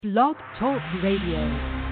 Blog Talk Radio.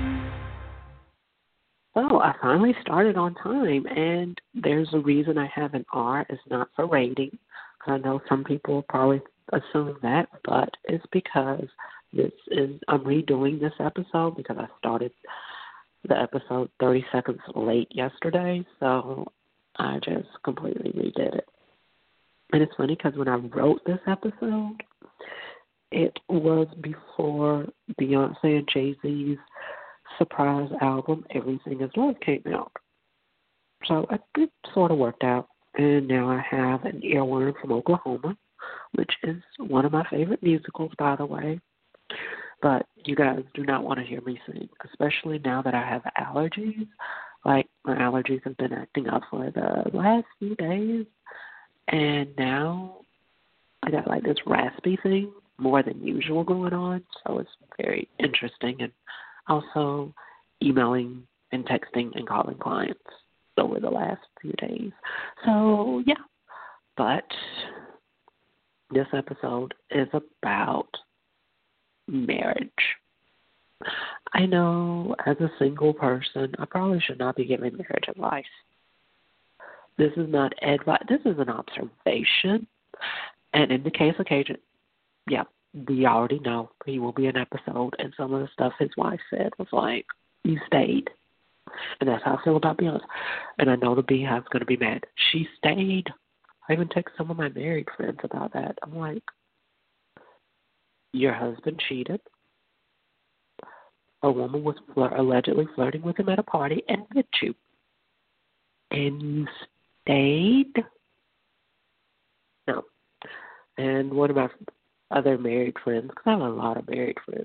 So I finally started on time, and there's a reason I have an R. It's not for rating. I know some people probably assume that, but it's because I'm redoing this episode because I started the episode 30 seconds late yesterday, so I just completely redid it. And it's funny because when I wrote this episode, it was before Beyonce and Jay-Z's surprise album, Everything Is Love, came out. So it sort of worked out. And now I have an earworm from Oklahoma, which is one of my favorite musicals, by the way. But you guys do not want to hear me sing, especially now that I have allergies. Like, my allergies have been acting up for the last few days. And now I got like this raspy thing more than usual going on. So it's very interesting. And also emailing and texting and calling clients over the last few days. So, yeah. But this episode is about marriage. I know as a single person, I probably should not be giving marriage advice. This is not advice. This is an observation. And in the case of Cajun, yeah, we already know he will be an episode, and some of the stuff his wife said was like, you stayed. And that's how I feel about Beyonce. And I know the Beehive's going to be mad. She stayed. I even text some of my married friends about that. I'm like, your husband cheated. A woman was allegedly flirting with him at a party and bit you. And you stayed? No. And one of my other married friends, because I have a lot of married friends,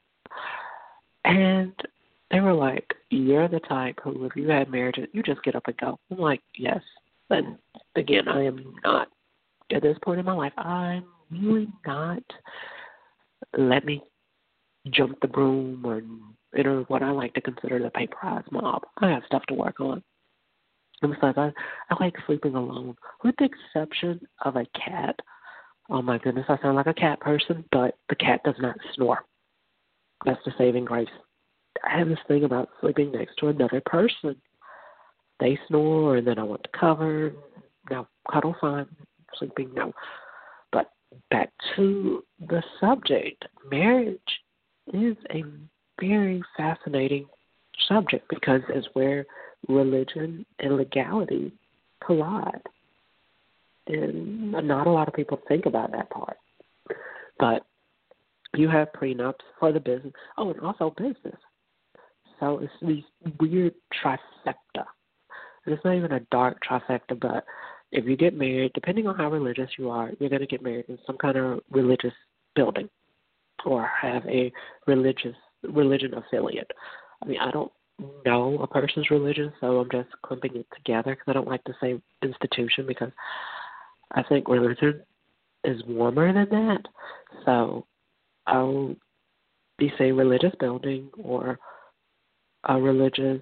and they were like, you're the type who, if you had marriage, you just get up and go. I'm like, yes. And again, I am not, at this point in my life, I'm really not, let me jump the broom or enter what I like to consider the paperized mob. I have stuff to work on. And besides, I like sleeping alone, with the exception of a cat. Oh my goodness, I sound like a cat person, but the cat does not snore. That's the saving grace. I have this thing about sleeping next to another person. They snore, and then I want to cover. No, cuddle fine. Sleeping, no. But back to the subject. Marriage is a very fascinating subject because it's where religion and legality collide. And not a lot of people think about that part. But you have prenups for the business. Oh, and also business. So it's these weird trifecta. And it's not even a dark trifecta, but if you get married, depending on how religious you are, you're going to get married in some kind of religious building or have a religion affiliate. I mean, I don't know a person's religion, so I'm just clumping it together because I don't like to say institution because I think religion is warmer than that. So I'll be saying religious building or a religious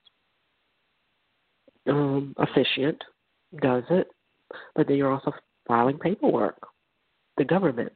officiant does it, but then you're also filing paperwork, the government.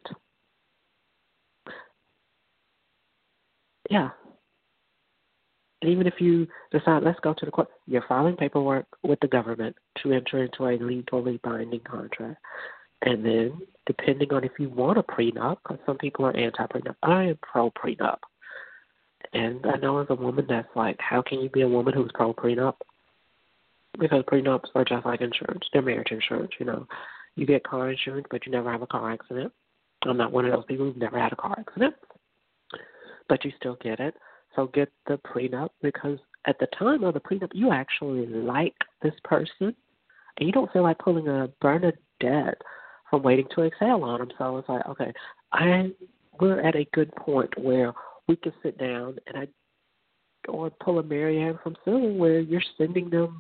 Yeah. And even if you decide, let's go to the court, you're filing paperwork with the government to enter into a legally binding contract. And then, depending on if you want a prenup, because some people are anti-prenup, I am pro-prenup. And I know as a woman that's like, how can you be a woman who's pro-prenup? Because prenups are just like insurance. They're marriage insurance, you know. You get car insurance, but you never have a car accident. I'm not one of those people who's never had a car accident. But you still get it. So get the prenup because at the time of the prenup, you actually like this person, and you don't feel like pulling a Bernadette from waiting to exhale on them. So it's like, okay, we're at a good point where we can sit down and or pull a Marianne from Silly where you're sending them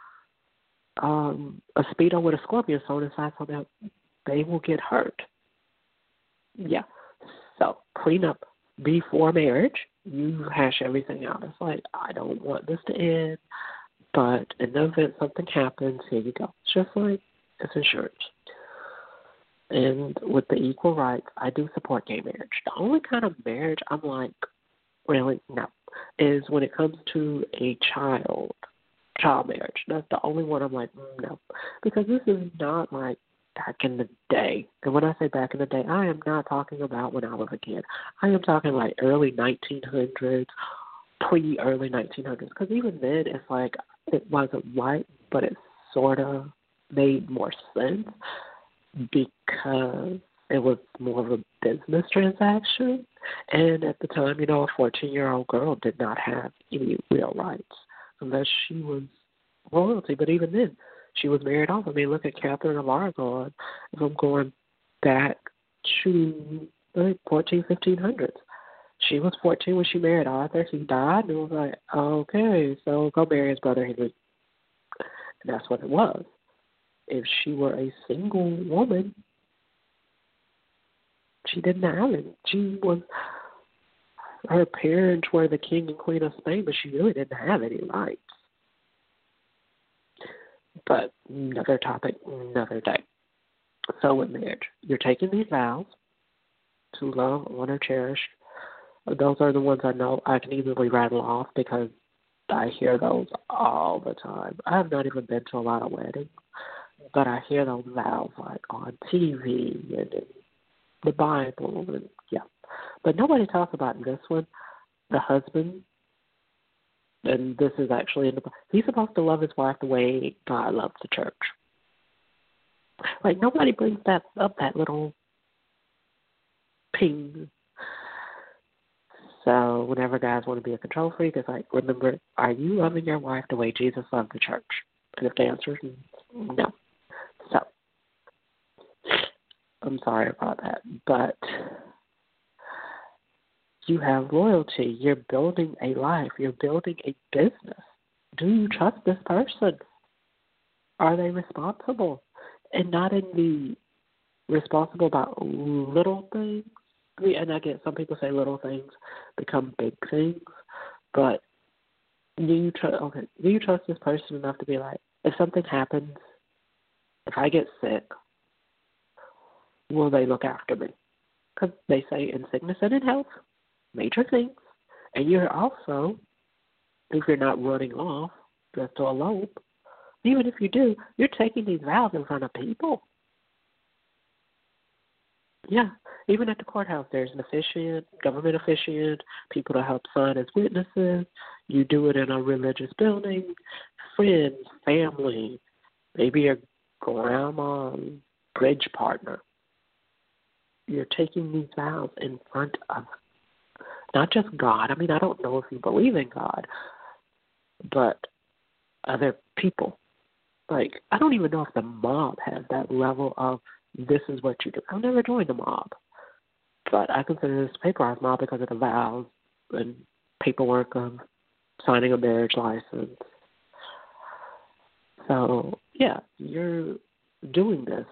a Speedo with a scorpion sewn inside so that they will get hurt. Yeah. So prenup before marriage, you hash everything out. It's like, I don't want this to end, but in the event something happens, here you go. It's just like it's insurance. And with the equal rights, I do support gay marriage. The only kind of marriage I'm like, really, no, is when it comes to a child marriage. That's the only one I'm like, no. Because this is not like back in the day. And when I say back in the day, I am not talking about when I was a kid. I am talking like early 1900s, pre-early 1900s. Because even then, it's like it wasn't right, but it sort of made more sense because it was more of a business transaction. And at the time, a 14-year-old girl did not have any real rights unless she was royalty. But even then, she was married off. I mean, look at Catherine of Aragon. If I'm going back to the 1500s. She was 14 when she married Arthur. He died, and it was like, okay, so go marry his brother Henry. And that's what it was. If she were a single woman, she didn't have it. Her parents were the king and queen of Spain, but she really didn't have any rights. But another topic, another day. So with marriage, you're taking these vows to love, honor, cherish. Those are the ones I know I can easily rattle off because I hear those all the time. I have not even been to a lot of weddings, but I hear those vows like on TV and in the Bible, and yeah. But nobody talks about this one. The husband, and this is actually in the Bible, he's supposed to love his wife the way God loves the church. Like nobody brings that up, that little ping. So whenever guys want to be a control freak, it's like, remember, are you loving your wife the way Jesus loved the church? And if the answer is no. So, I'm sorry about that. But you have loyalty. You're building a life. You're building a business. Do you trust this person? Are they responsible? And not in the responsible about little things. I mean, and I get some people say little things become big things, but do you trust this person enough to be like, if something happens, if I get sick, will they look after me? Because they say in sickness and in health, major things. And you're also, if you're not running off just to elope, even if you do, you're taking these vows in front of people. Yeah, even at the courthouse, there's an officiant, government officiant, people to help sign as witnesses. You do it in a religious building, friends, family, maybe your grandma, bridge partner. You're taking these vows in front of not just God. I mean, I don't know if you believe in God, but other people. Like, I don't even know if the mob has that level of this is what you do. I've never joined the mob, but I consider this a paper mob because of the vows and paperwork of signing a marriage license. So, yeah, you're doing this.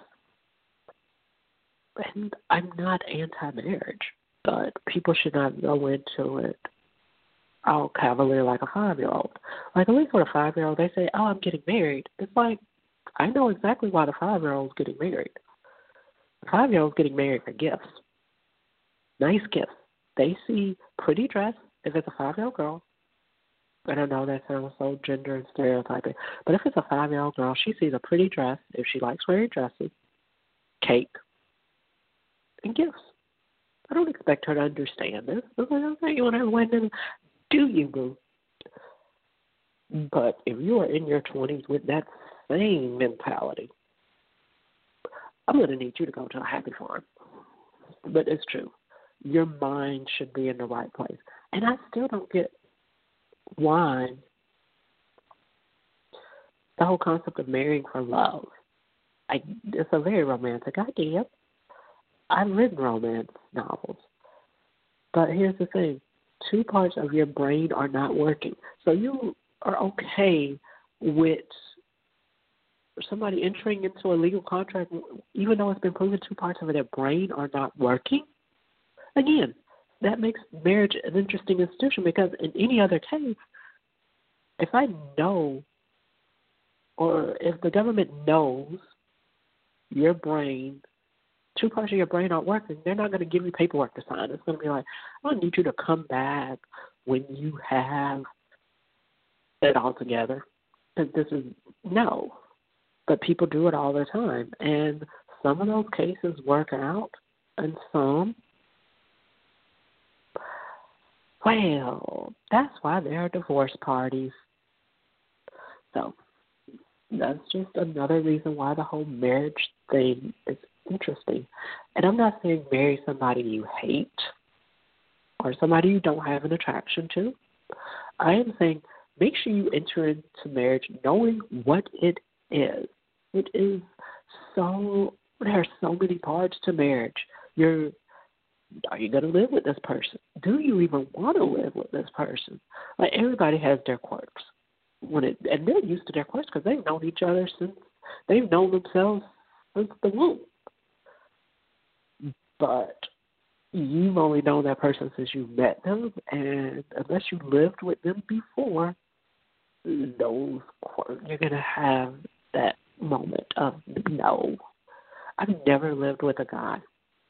And I'm not anti-marriage, but people should not go into it all cavalier like a 5-year-old. Like, at least with a 5-year-old, they say, oh, I'm getting married. It's like, I know exactly why the 5-year-old's getting married. The 5-year-old's getting married for gifts. Nice gifts. They see pretty dress if it's a 5-year-old girl. I don't know, that sounds so gender and stereotyping. But if it's a 5-year-old girl, she sees a pretty dress if she likes wearing dresses, cake, and gifts. I don't expect her to understand this. I was like, okay, you want to have a wedding? Do you, boo? But if you are in your 20s with that same mentality, I'm going to need you to go to a happy farm. But it's true. Your mind should be in the right place. And I still don't get why the whole concept of marrying for love. It's a very romantic idea. I've written romance novels. But here's the thing. 2 parts of your brain are not working. So you are okay with somebody entering into a legal contract even though it's been proven 2 parts of their brain are not working? Again, that makes marriage an interesting institution because in any other case, if I know or if the government knows your brain two parts of your brain aren't working, they're not going to give you paperwork to sign. It's going to be like, I need you to come back when you have it all together. And this is no. But people do it all the time. And some of those cases work out, and some, well, that's why there are divorce parties. So that's just another reason why the whole marriage thing is interesting. And I'm not saying marry somebody you hate or somebody you don't have an attraction to. I am saying make sure you enter into marriage knowing what it is. It is so, there are so many parts to marriage. Are you going to live with this person? Do you even want to live with this person? Like, everybody has their quirks. And they're used to their quirks because they've known each other they've known themselves since the womb. But you've only known that person since you met them, and unless you lived with them before, those quirks, you're going to have that moment of no. I've never lived with a guy.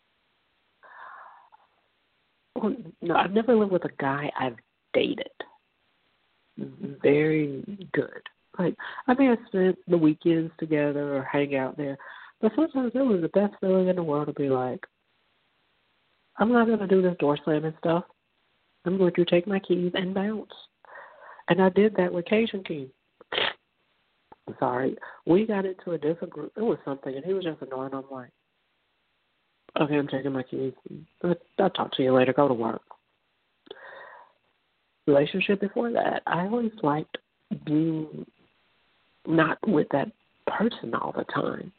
Well, no, I've never lived with a guy I've dated. Very good. Like, I may have spent the weekends together or hang out there, but sometimes it was the best feeling in the world to be like, I'm not going to do this door slamming stuff. I'm going to take my keys and bounce. And I did that with Cajun King. Sorry. We got into a different group. It was something, and he was just annoying. I'm like, okay, I'm taking my keys. I'll talk to you later. Go to work. Relationship before that, I always liked being not with that person all the time.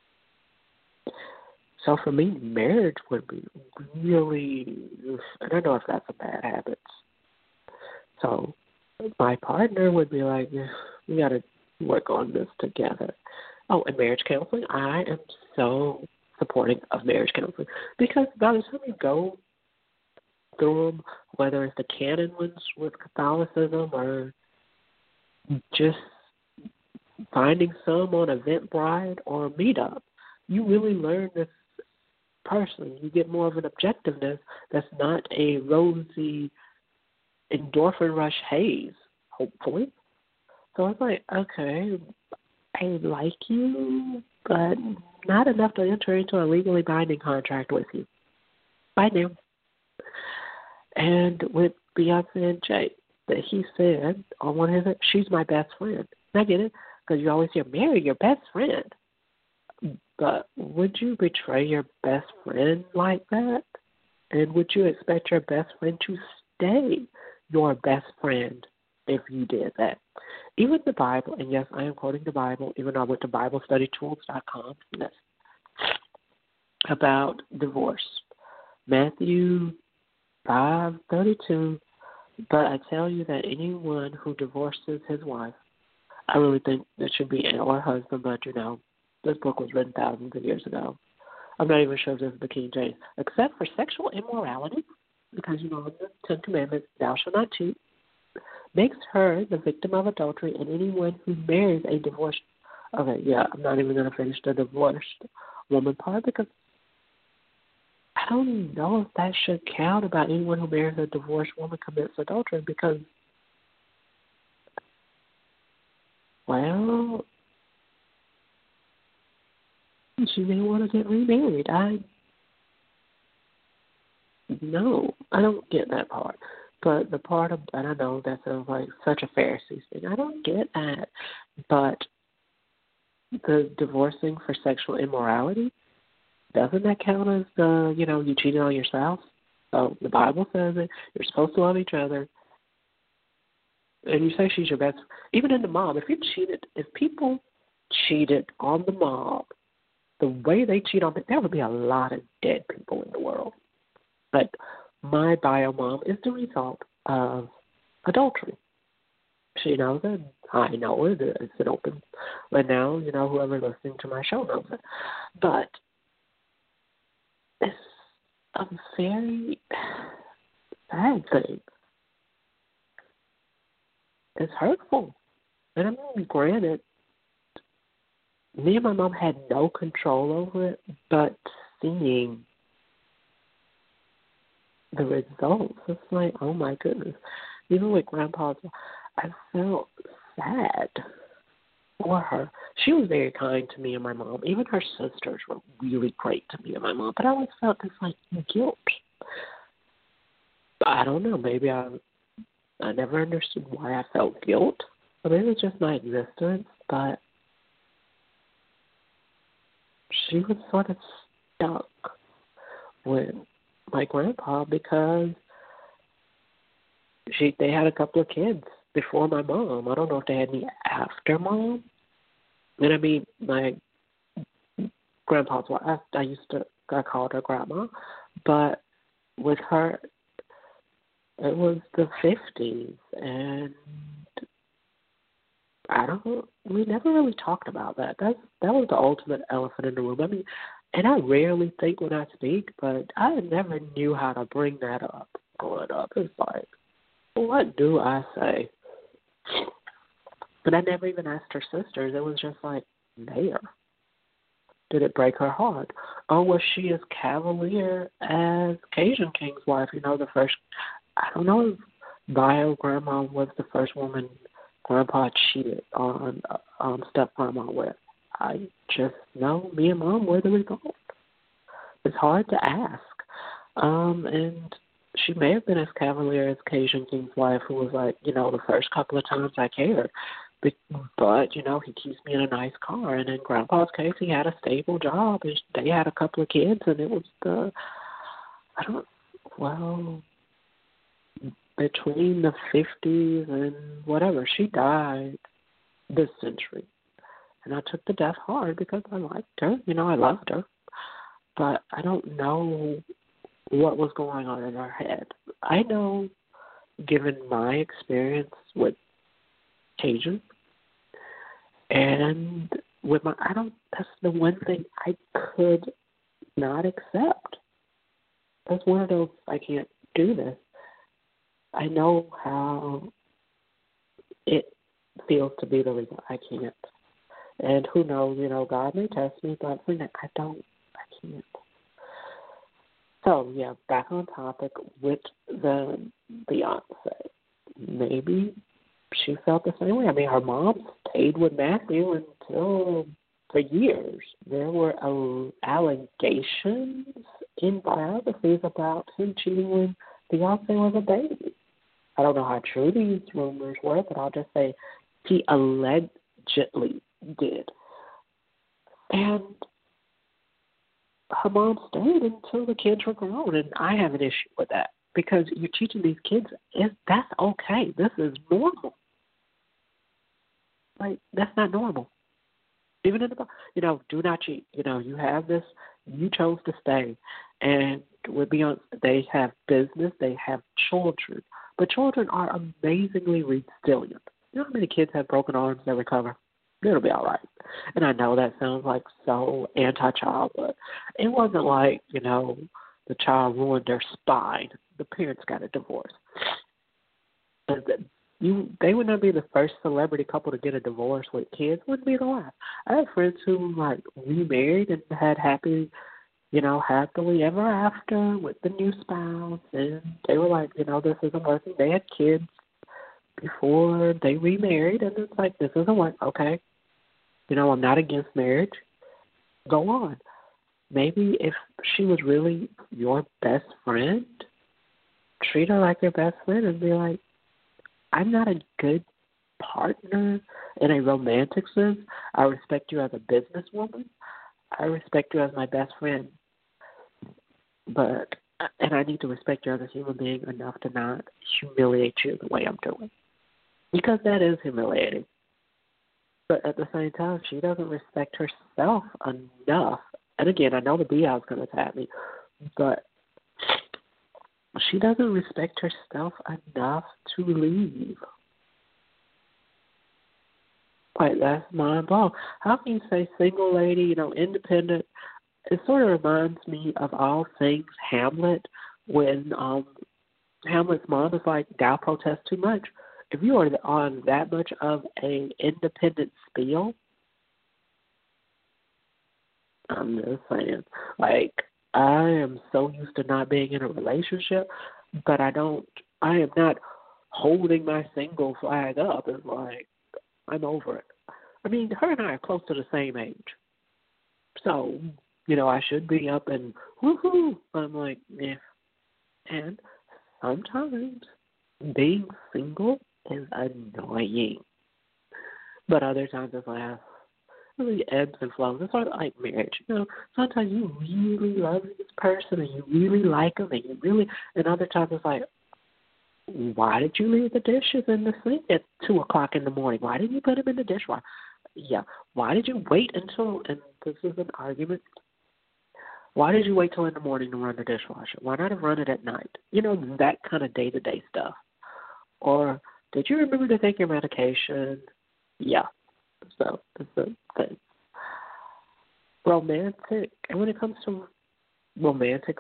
So for me, marriage would be really, and I know if that's a bad habit. So my partner would be like, yeah, we got to work on this together. Oh, and marriage counseling, I am so supporting of marriage counseling because by the time you go through them, whether it's the canon ones with Catholicism or just finding some on Eventbrite or Meetup, you really learn this person. You get more of an objectiveness that's not a rosy endorphin rush haze, hopefully. So it's like, okay, I like you, but not enough to enter into a legally binding contract with you. Bye now. And with Beyonce and Jay, that he said on one of his, she's my best friend. And I get it, because you always hear, marry your best friend. But would you betray your best friend like that? And would you expect your best friend to stay your best friend if you did that? Even the Bible, and yes, I am quoting the Bible, even though I went to BibleStudyTools.com, that's about divorce. Matthew 5:32, but I tell you that anyone who divorces his wife, I really think that should be or husband, but this book was written thousands of years ago. I'm not even sure if this is the King James, except for sexual immorality, because in the Ten Commandments, thou shalt not cheat, makes her the victim of adultery, and anyone who marries a divorced. Okay, yeah, I'm not even going to finish the divorced woman part because I don't know if that should count about anyone who marries a divorced woman commits adultery because, well, she may want to get remarried. No, I don't get that part. But the part of, and I know that sounds like such a Pharisees thing. I don't get that. But the divorcing for sexual immorality, doesn't that count as you cheated on your spouse? So the Bible says it. You're supposed to love each other. And you say she's your best. Even in the mob, if people cheated on the mob, the way they cheat on it, there would be a lot of dead people in the world. But my bio mom is the result of adultery. She knows it. I know it. It's an open. But now, whoever listening to my show knows it. But it's a very sad thing. It's hurtful. And I mean, granted, me and my mom had no control over it, but seeing the results, it's like, oh my goodness. Even with Grandpa's, I felt sad for her. She was very kind to me and my mom. Even her sisters were really great to me and my mom. But I always felt this like guilt. I don't know. Maybe I never understood why I felt guilt. Or maybe it's just my existence. But she was sort of stuck with my grandpa because they had a couple of kids before my mom. I don't know if they had any after mom. And I mean, my grandpa's wife, I called her grandma, but with her, it was the 50s, and we never really talked about that. That was the ultimate elephant in the room. I mean, and I rarely think when I speak, but I never knew how to bring that up growing up. It's like, what do I say? But I never even asked her sisters. It was just like, there. Did it break her heart? Or was she as cavalier as Cajun King's wife? You know, the first, I don't know if bio grandma was the first woman Grandpa cheated on step grandma with. I just know me and Mom were the result. It's hard to ask. And she may have been as cavalier as Cajun King's wife, who was like, you know, the first couple of times I cared. But, you know, he keeps me in a nice car. And in Grandpa's case, he had a stable job. And they had a couple of kids, and it was between the 50s and whatever. She died this century. And I took the death hard because I liked her. You know, I loved her. But I don't know what was going on in her head. I know, given my experience with Cajun, and with that's the one thing I could not accept. That's one of those, I can't do this. I know how it feels to be the reason I can't. And who knows, you know, God may test me, but for that, I can't. So, yeah, back on topic with the Beyonce. Maybe she felt the same way. I mean, her mom stayed with Matthew until for years. There were allegations in biographies about him cheating when Beyonce was a baby. I don't know how true these rumors were, but I'll just say he allegedly did. And her mom stayed until the kids were grown, and I have an issue with that because you're teaching these kids that's okay. This is normal. Like, that's not normal. Even in the, you know, do not cheat. You know, you have this, you chose to stay. And with Beyonce, they have business, they have children. But children are amazingly resilient. You know how many kids have broken arms that recover? It'll be all right. And I know that sounds like so anti-child, but it wasn't like, you know, the child ruined their spine. The parents got a divorce. They would not be the first celebrity couple to get a divorce with kids. Wouldn't be the last. I have friends who, like, remarried and had happily ever after with the new spouse. And they were like, you know, this isn't working. They had kids before they remarried, and it's like, this isn't working. Okay. You know, I'm not against marriage. Go on. Maybe if she was really your best friend, treat her like your best friend and be like, I'm not a good partner in a romantic sense. I respect you as a businesswoman. I respect you as my best friend. And I need to respect you as a human being enough to not humiliate you the way I'm doing. Because that is humiliating. But at the same time, she doesn't respect herself enough. And again, I know the BI's going to attack me, but she doesn't respect herself enough to leave. Like, that's mind-blowing. How can you say single lady, you know, independent? It sort of reminds me of all things Hamlet, when Hamlet's mom is like, thou protest too much. If you are on that much of an independent spiel, I'm just saying, like, I am so used to not being in a relationship, but I am not holding my single flag up. It's like, I'm over it. I mean, her and I are close to the same age. So, I should be up and woohoo. I'm like, yeah. And sometimes being single is annoying. But other times it's like, really ebbs and flows. It's sort of like marriage. Sometimes you really love this person and you really like them and other times it's like, why did you leave the dishes in the sink at 2 o'clock in the morning? Why didn't you put them in the dishwasher? Yeah. Why did you wait until, and this is an argument, why did you wait till in the morning to run the dishwasher? Why not have run it at night? That kind of day-to-day stuff. Or, did you remember to take your medication? Yeah. So, it's the thing. Romantic, and when it comes to romantic,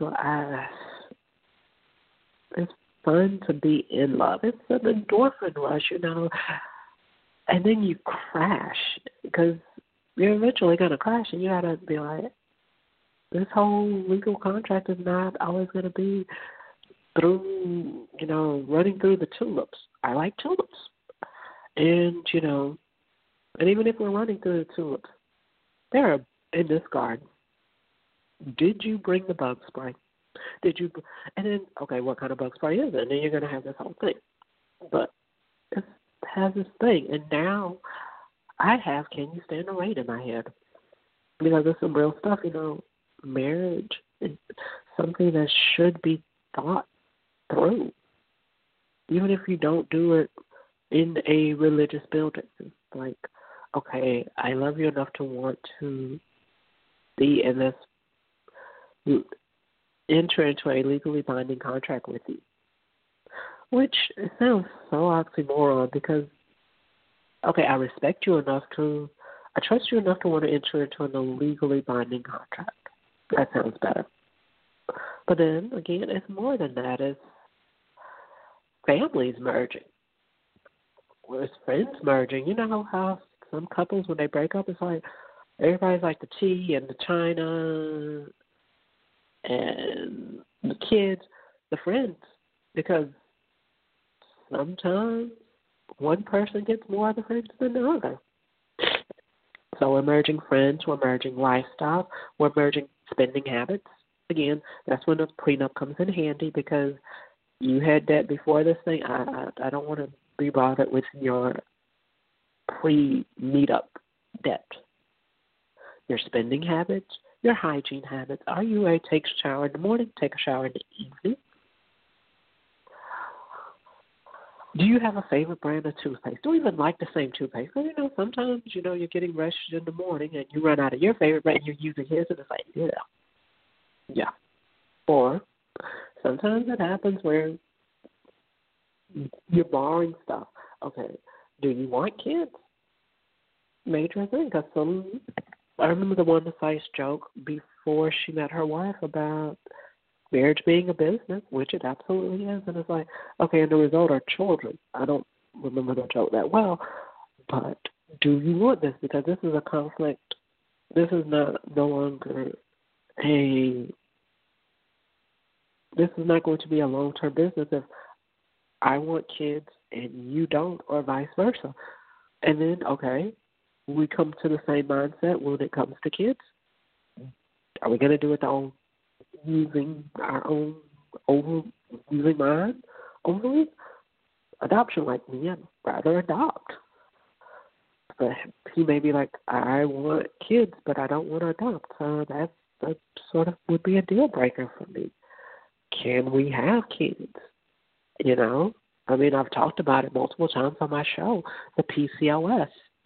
it's fun to be in love. It's an endorphin rush, and then you crash because you're eventually going to crash, and you got to be like, this whole legal contract is not always going to be through, running through the tulips. I like tulips. And, and even if we're running through the tulips, there are, in this garden, did you bring the bug spray? Did you, and then, okay, what kind of bug spray is it? And then you're going to have this whole thing. But it has this thing. And now I have Can You Stand the Rain in my head. Because there's some real stuff, marriage is something that should be thought through. Even if you don't do it in a religious building. It's like, okay, I love you enough to want to be in this, enter into a legally binding contract with you. Which it sounds so oxymoron because, okay, I respect you enough I trust you enough to want to enter into a legally binding contract. That sounds better. But then, again, it's more than that. It's families merging. Or it's friends merging. You know how some couples, when they break up, it's like everybody's like the tea and the china and the kids, the friends. Because sometimes one person gets more of the friends than the other. So we're merging friends, we're merging lifestyle, we're merging spending habits. Again, that's when the prenup comes in handy because you had debt before this thing. I don't want to be bothered with your pre-meetup debt. Your spending habits, your hygiene habits. Are you a take a shower in the morning, take a shower in the evening? Do you have a favorite brand of toothpaste? Do you even like the same toothpaste? Because, sometimes, you're getting rushed in the morning and you run out of your favorite brand and you're using his and it's like, yeah. Or sometimes it happens where you're borrowing stuff. Okay, do you want kids? Major thing. Because I remember the one Slice joke before she met her wife about marriage being a business, which it absolutely is. And it's like, okay, and the result are children. I don't remember the joke that well, but do you want this? Because this is a conflict. This is no longer this is not going to be a long-term business if I want kids and you don't, or vice versa. And then, okay, we come to the same mindset when it comes to kids. Are we going to do it using our own using mine overly? Adoption, like me, I'd rather adopt. But he may be like, I want kids, but I don't want to adopt. So that sort of would be a deal breaker for me. Can we have kids? I mean, I've talked about it multiple times on my show, the PCOS.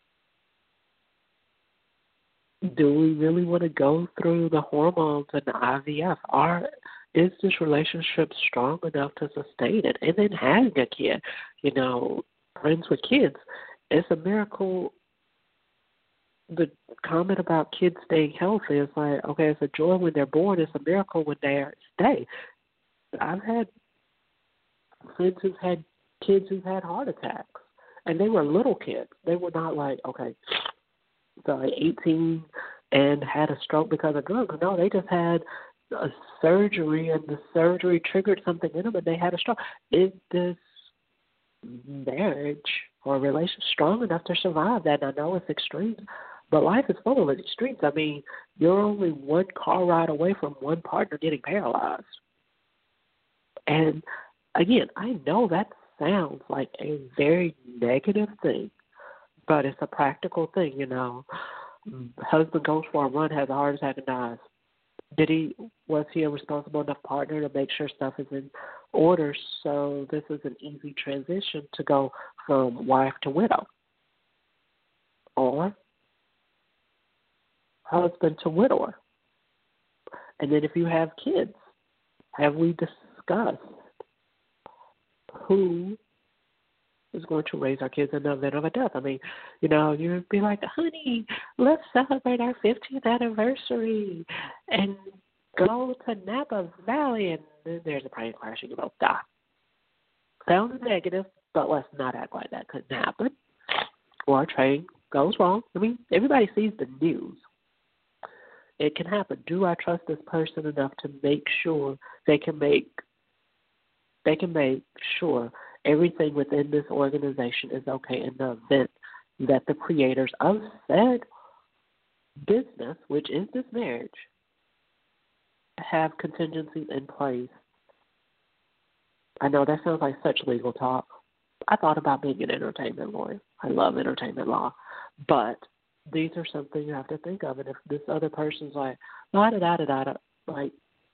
Do we really want to go through the hormones and the IVF? Is this relationship strong enough to sustain it? And then having a kid, friends with kids, it's a miracle. The comment about kids staying healthy is like, okay, it's a joy when they're born. It's a miracle when they stay. I've had friends who've had kids who've had heart attacks, and they were little kids. They were not like, okay, so 18 and had a stroke because of drugs. No, they just had a surgery and the surgery triggered something in them and they had a stroke. Is this marriage or relationship strong enough to survive that? I know it's extreme, but life is full of extremes. I mean, you're only one car ride away from one partner getting paralyzed. And again, I know that sounds like a very negative thing, but it's a practical thing, you know. Husband goes for a run, has a heart attack, and dies. Was he a responsible enough partner to make sure stuff is in order? So this is an easy transition to go from wife to widow, or husband to widower. And then if you have kids, have we discussed who is going to raise our kids in the event of a death? I mean, you know, you'd be like, honey, let's celebrate our 50th anniversary and go to Napa Valley, and then there's a plane crash and you both die. Sounds negative, but let's not act like that couldn't happen. Or a train goes wrong. I mean, everybody sees the news. It can happen. Do I trust this person enough to make sure they can make sure everything within this organization is okay in the event that the creators of said business, which is this marriage, have contingencies in place? I know that sounds like such legal talk. I thought about being an entertainment lawyer. I love entertainment law. But these are something you have to think of. And if this other person's like, da-da-da-da-da, like,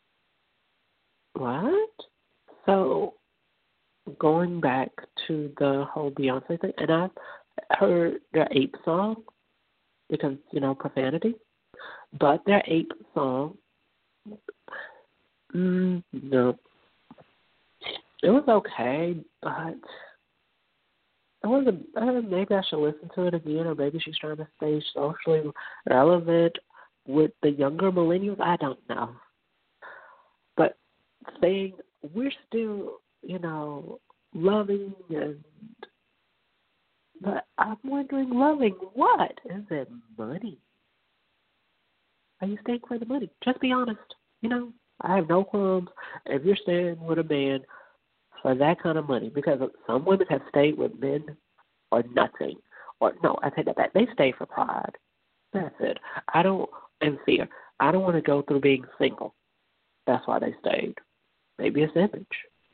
what? So going back to the whole Beyonce thing, and I've heard their Ape song because, you know, profanity, but their Ape song, no. It was okay, but it wasn't. Maybe I should listen to it again, or maybe she's trying to stay socially relevant with the younger millennials. I don't know. But saying we're still, you know, loving, but I'm wondering, loving what? Is it money? Are you staying for the money? Just be honest. You know, I have no qualms if you're staying with a man for that kind of money, because some women have stayed with men or nothing. Or, no, I take that back. They stay for pride. That's it. And fear. I don't want to go through being single. That's why they stayed. Maybe it's image.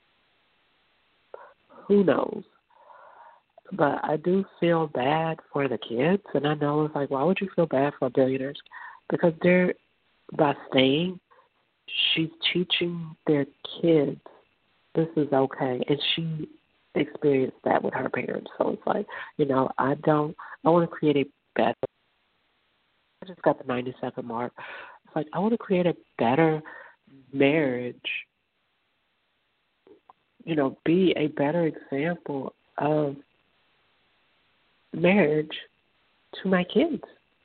Who knows? But I do feel bad for the kids, and I know it's like, why would you feel bad for billionaires? Because by staying, she's teaching their kids this is okay, and she experienced that with her parents. So it's like, you know, I want to create a better. I just got the 90-second mark. It's like, I want to create a better marriage. You know, be a better example of marriage to my kids.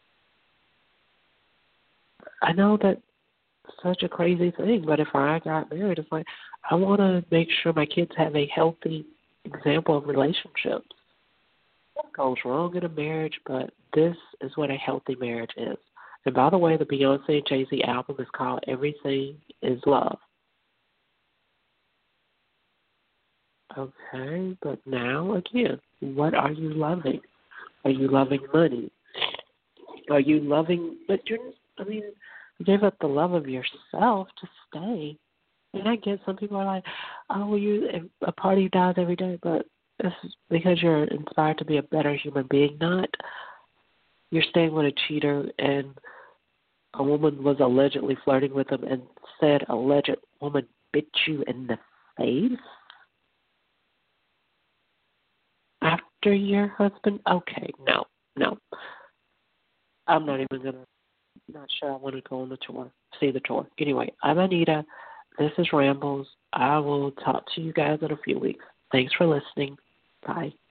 I know that such a crazy thing, but if I got married, it's like, I want to make sure my kids have a healthy example of relationships. What goes wrong in a marriage, but this is what a healthy marriage is. And by the way, the Beyonce and Jay-Z album is called Everything is Love. Okay, but now, again, what are you loving? Are you loving money? Are you loving, you gave up the love of yourself to stay. And I get some people are like, oh, well, a party dies every day, but it's because you're inspired to be a better human being, not you're staying with a cheater and a woman was allegedly flirting with him and said alleged woman bit you in the face after your husband? Okay, no. I'm not sure I want to go on the tour, see the tour. Anyway, I'm Anita. This is Rambles. I will talk to you guys in a few weeks. Thanks for listening. Bye.